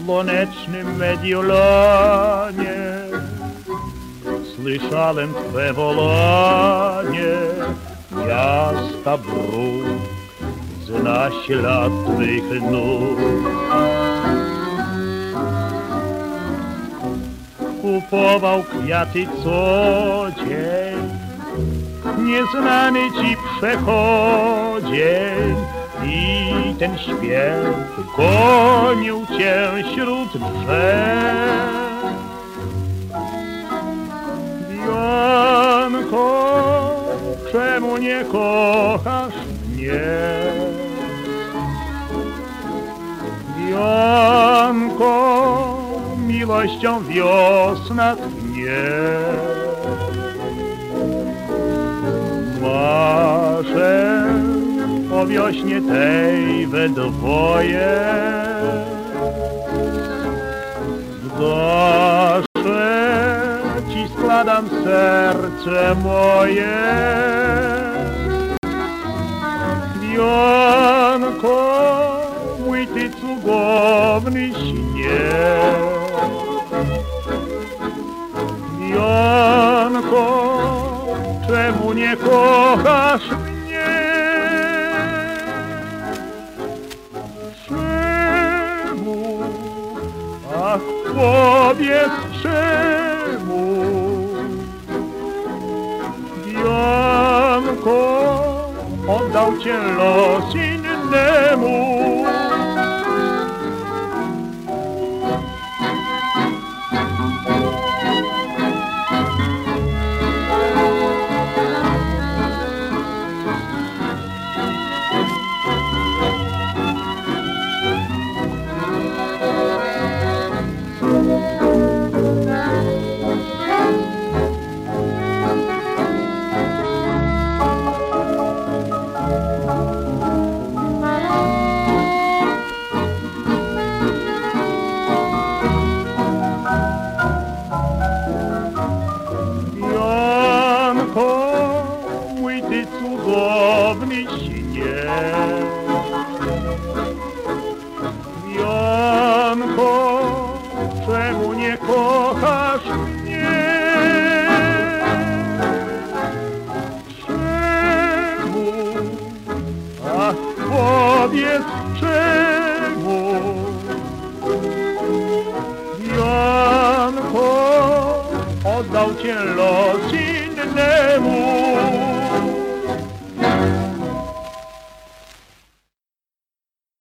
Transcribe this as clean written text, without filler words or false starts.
słonecznym Mediolanie słyszałem Twe wołanie, miasta bruk zna ślad Twych nóg. Kupował kwiaty co dzień nieznany Ci przechodzień i ten śpiew gonił Cię wśród drzew. Janko, czemu nie kochasz mnie? Janko, miłością wiosna tchnie. Marzę o wiośnie tej we dwoje, w darze Ci składam serce moje. Janko, mój Ty cudowny śnie. Janko, czemu nie kochasz mnie? Czemu? Ach, powiedz czemu? Janko, oddał Cię los innemu. Mój Ty cudowny śnie. Janko, czemu nie kochasz mnie? Czemu? Ach, powiedz czemu? Janko, oddał Cię los innemu.